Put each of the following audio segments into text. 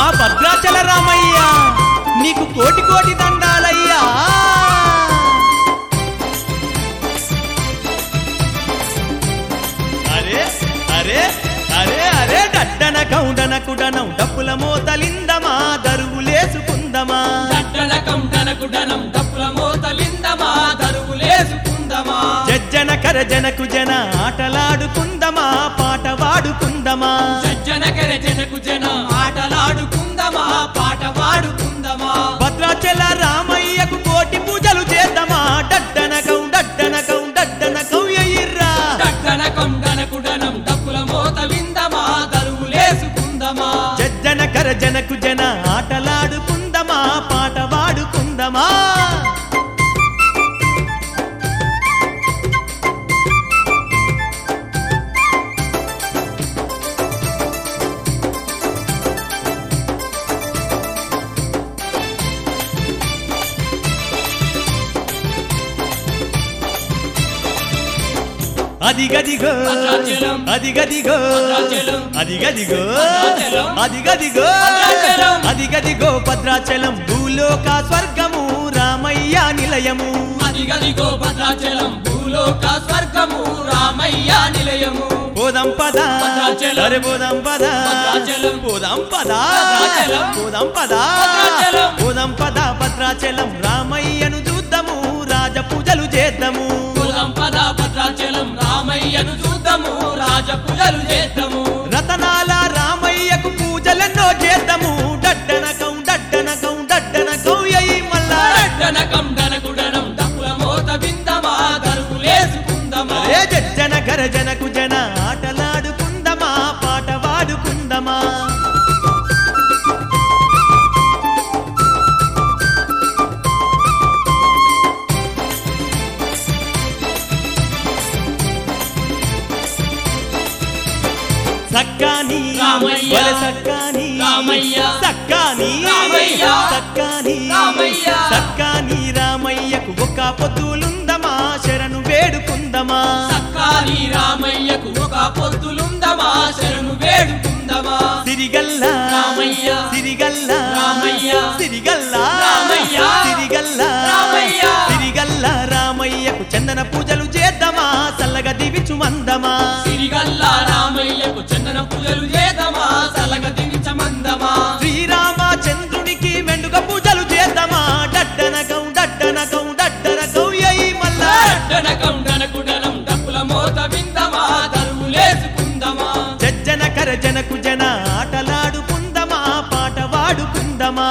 మా భద్రాచల రామయ్య నీకు కోటి కోటి దండాలయ్యా. అరే అరే అరే అరే డడ్డన కౌండన కుడనం డప్పుల మోతలిందమా దరువులేసుకుందమా. డడ్డన కౌండన కుడనం డప్పుల మోతలిందమా దరువులేసుకుందమా. జజ్జన కరజనకు జన ఆటలాడుకుందమా పాట వాడుకుందమా. జజ్జన కరజనకు జన ఆటలాడుకుందమా పాట వాడుకుందమా. భద్రాచల రామయ్యకు కోటి పూజలు చేద్దామా. డడ్డన కౌ ఎయ్యిర్రా. డడ్డన కౌండన కుడనం డప్పుల మోతలిందమా దరువులేసుకుందమా. జజ్జన కరజనకు జన ఆటలాడుకుందమా పాట వాడుకుందమా. అదిగదిగో భద్రాచలం అదిగదిగో భద్రాచలం అదిగదిగో భద్రాచలం అదిగదిగో భద్రాచలం అదిగదిగో భద్రాచలం భూలోక స్వర్గము రామయ్య నిలయము. అదిగదిగో భద్రాచలం భూలోక స్వర్గము రామయ్య నిలయము. పోదాం పద భద్రాచలం అరే పోదాం పద భద్రాచలం పోదాం పద భద్రాచలం పోదాం పద భద్రాచలం పోదాం పద భద్రాచలం రామయ్యను చూద్దాము రాజ పూజలు చేద్దాము. పోదాం పద భద్రాచలం రామయ్యను చూద్దాము రాజ పూజలు చేద్దాము. రతనాల రామయ్యకు పూజలెన్నో చేద్దాము. డడ్డన కౌ ఎయ్యి మల్లా. డడ్డన కౌండన కుడనం డప్పుల మోత విందమా దరువులేసుకుందమా. అరే జజ్జన గరజనకు జన ఆటలాడుకుందమా పాట వాడుకుందమా. సక్కాని రామయ్య వల సక్కాని రామయ్య సక్కాని రామయ్య సక్కాని రామయ్య సక్కాని రామయ్యకు ఒక పొద్దులుందమా శరణు వేడుకుందమా. సక్కాని రామయ్యకు ఒక పొద్దులుందమా శరణు వేడుకుందమా. సిరిగల్ల రామయ్య సిరిగల్ల రామయ్య సిరిగల్ల రామయ్య సిరిగల్ల రామయ్య సిరిగల్ల రామయ్యకు చందన పూజలు చేద్దామా చల్లగా దివిచు మందమా. సిరిగల్ల రామయ్యకు చందన పూజలు చేద్దామా సలగ దించమందమా. శ్రీరామచంద్రునికి మెండుగా పూజలు చేద్దామా. డడ్డన కౌ ఎయ్యి మల్లా. డడ్డన కౌండన కుడనం డప్పుల మోత విందమా దరువులేసుకుందమా. జజ్జన కరజనకు జన ఆటలాడుకుందమా పాట వాడుకుందమా.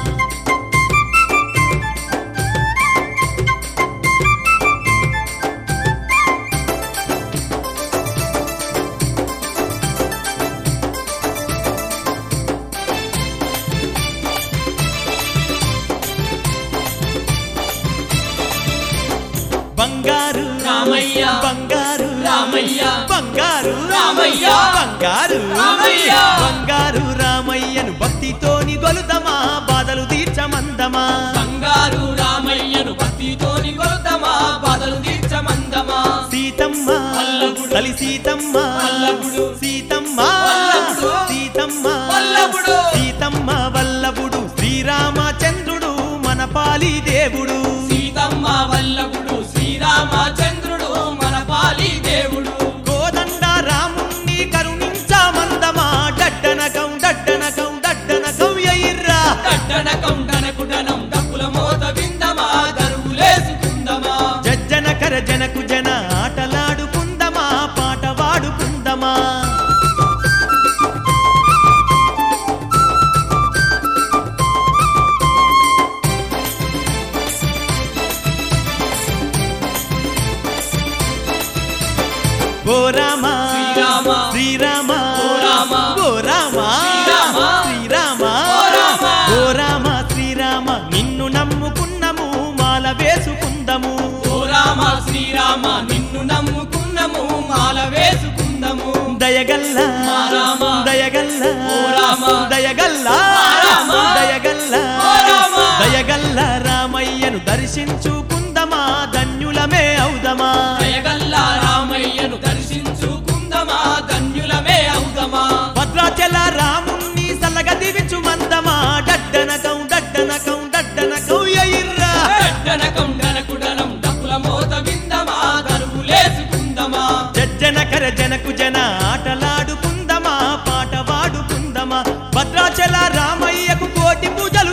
బంగారు రామయ్య బంగారు రామయ్య బంగారు రామయ్య బంగారు రామయ్య బంగారు రామయ్యను భక్తితోని గొలుదమా బాధలు తీర్చమందమా. బంగారు రామయ్యను భక్తితోని కొలుద్దామా బాధలు తీర్చమందమా. సీతమ్మ వల్లభుడు తల్లి సీతమ్మ వల్లభుడు సీతమ్మ వల్లభుడు సీతమ్మ వల్లభుడు సీతమ్మ వల్లభుడు శ్రీరామచంద్రుడు మన పాలి దేవుడు. సీతమ్మ వల్లభుడు శ్రీరామచంద్రుడు మన పాలి దేవుడు. కోదండ రాముణ్ణి కరుణించమందమా. డడ్డన కౌ ఎయ్యిర్రా. డడ్డన కౌండన కుడనం డప్పుల మోత విందమా దరువులేసుకుందమా. జజ్జన కరజనకు జన ఆటలాడుకుందమా పాట వాడుకుందమా. ఓ రామ శ్రీరామ శ్రీరామ ఓ రామ ఓ రామ శ్రీరామ శ్రీరామ ఓ రామ ఓ రామ శ్రీరామ నిన్ను నమ్ముకున్నము మాల వేసుకుందము. ఓ రామ శ్రీరామ నిన్ను నమ్ముకున్నము మాల వేసుకుందము. దయగల్ల మా రామ దయగల్ల ఓ రామ దయగల్ల మా రామ దయగల్ల ఓ రామ దయగల్ల రామయ్యను దర్శించుకుందమా ధన్యులమే అవుదమా. దయగల్ల రామయ్యను దర్శించుకుందమా ధన్యులమే అవుదమా. భద్రాచల రాముణ్ణి సల్లగా దీవించు మంద జనకం ఎయిర్రా జనకం డనకుడలం డప్పుల మోత విందమా దరువులేసుకుందమా జనకర జనకు జన ఆటలాడుకుందమా పాట వాడుకుందమా భద్రాచల రామయ్యకు కోటి పూజలు